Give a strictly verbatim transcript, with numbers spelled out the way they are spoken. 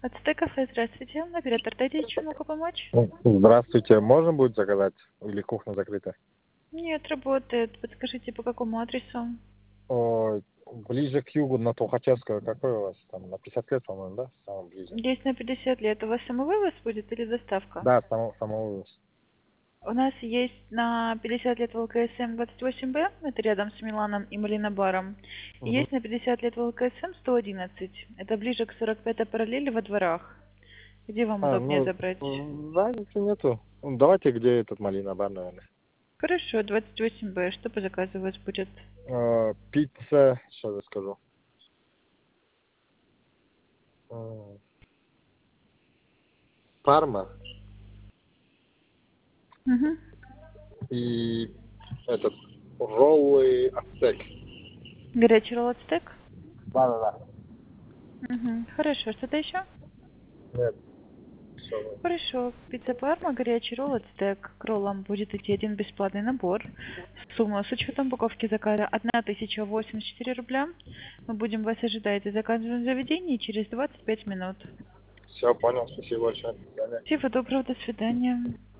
АЦТ кафе, здравствуйте. Оператор, дайте чем могу помочь? Ну, Здравствуйте, можно будет заказать? Или кухня закрыта? Нет, работает. Подскажите, по какому адресу? О, ближе к югу, на Тухачевского. Какой у вас там? На пятьдесят лет, по-моему, да? Самый ближе. Есть на пятьдесят лет. У вас самовывоз будет или доставка? Да, само, самого. У нас есть на пятьдесят лет ВЛКСМ двадцать восемь Б, это рядом с Миланом и Малинобаром. И Угу. есть на пятьдесят лет ВЛКСМ сто одиннадцать, это ближе к сорок пятой параллели во дворах. Где вам А, удобнее ну, забрать? м, разницы нету. Ну, давайте, где этот малина бар, наверное. Хорошо, двадцать восемь Б. Что по заказу у вас будет? Э, пицца, сейчас я скажу. М, Парма Угу. и этот, роллы ацтек. Горячий ролл стек? Да-да-да. Угу. Хорошо, что-то еще? Нет, все. Хорошо. Пицца Парма, горячий ролл, стек. К роллам будет идти один бесплатный набор. Сумма с учетом упаковки заказа одна тысяча восемьдесят четыре рубля. Мы будем вас ожидать в заказанном заведении через двадцать пять минут. Все, понял, спасибо большое. До свидания. Всего доброго, до свидания.